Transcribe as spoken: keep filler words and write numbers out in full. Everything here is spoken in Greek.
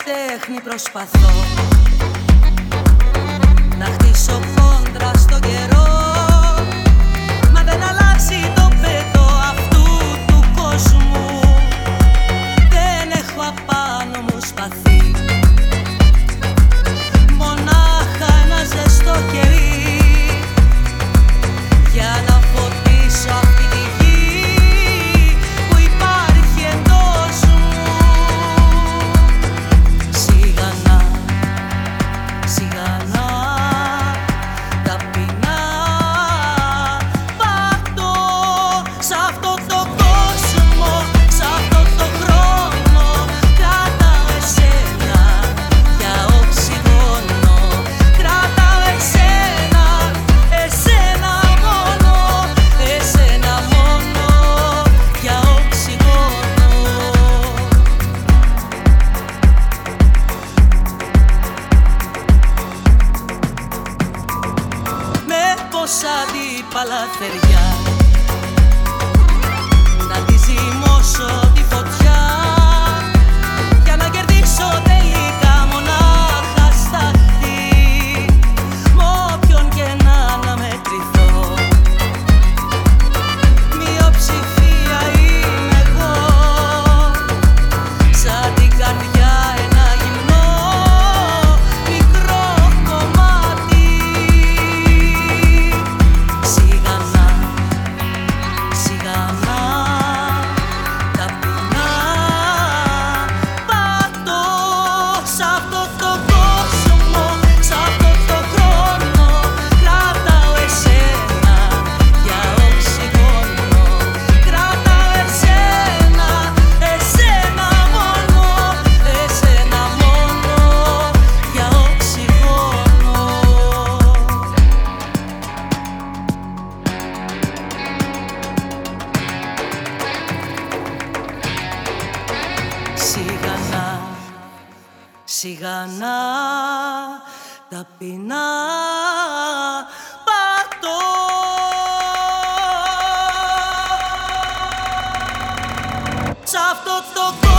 τέχνη προσπαθώ να χτίσω κόντρα στον καιρό, μα δεν αλλάζει το πέτο αυτού του κόσμου. Δεν έχω απάνω μου σπαθί, μονάχα ένα ζεστό κερί για να φωτίσω αυτή τη γη που υπάρχει εντός μου. Σιγανά, σιγανά, ταπεινά πατώ σ' αυτό το κόσμο, σ' αυτό το χρόνο. Κρατάω εσένα για οξυγόνο, κρατάω εσένα, εσένα μόνο, εσένα μόνο για οξυγόνο. Με πόσα αντίπαλα θεριά να τη ζυμώσω τη φωτιά για να κερδίσω τελικά μονάχα σταθή. Μ' όποιον και να αναμετρηθώ, μειοψηφία είμαι εγώ. Σαν την καρδιά ένα γυμνό μικρό κομμάτι. Σιγανά, σιγανά, ταπεινά πατώ σ' αυτό το κόσμο, σ' αυτό το χρόνο. Κρατάω εσένα για οξυγόνο, κρατάω εσένα, εσένα μόνο, εσένα μόνο για οξυγόνο. Σιγανά, σιγανά, ταπεινά πατώ σ' αυτό το κόσμο.